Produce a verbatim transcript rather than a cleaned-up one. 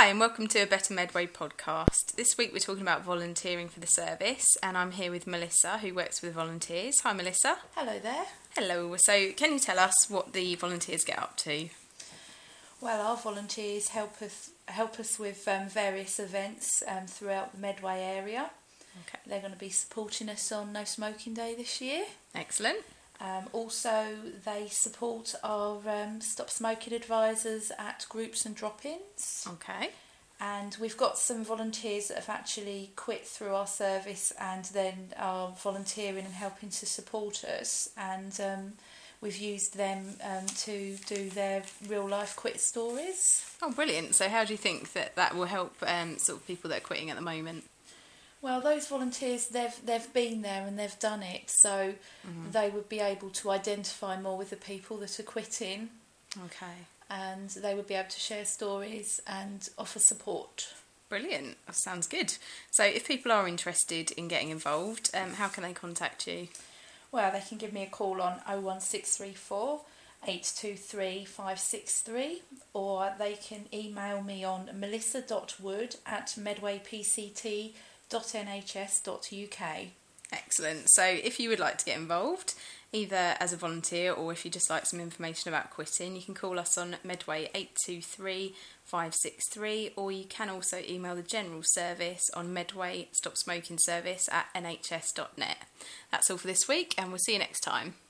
Hi and welcome to a Better Medway podcast. This week we're talking about volunteering for the service and I'm here with Melissa who works with volunteers. Hi Melissa. Hello there. Hello. So can you tell us what the volunteers get up to? Well, our volunteers help us help us with um, various events um, throughout the Medway area. Okay. They're going to be supporting us on No Smoking Day this year. Excellent. Um, also, they support our um, Stop Smoking advisors at groups and drop-ins. Okay. And we've got some volunteers that have actually quit through our service and then are volunteering and helping to support us. And um, we've used them um, to do their real-life quit stories. Oh, brilliant. So how do you think that that will help um, sort of people that are quitting at the moment? Well, those volunteers, they've they've been there and they've done it, so mm-hmm. they would be able to identify more with the people that are quitting. Okay. And they would be able to share stories and offer support. Brilliant. That sounds good. So if people are interested in getting involved, um, how can they contact you? Well, they can give me a call on oh one six three four, eight two three, five six three, or they can email me on melissa dot wood at medway p c t dot n h s dot u k. Excellent. So if you would like to get involved, either as a volunteer or if you just like some information about quitting, you can call us on Medway eight two three, five six three, or you can also email the general service on Medway Stop Smoking Service at n h s dot net. That's all for this week and we'll see you next time.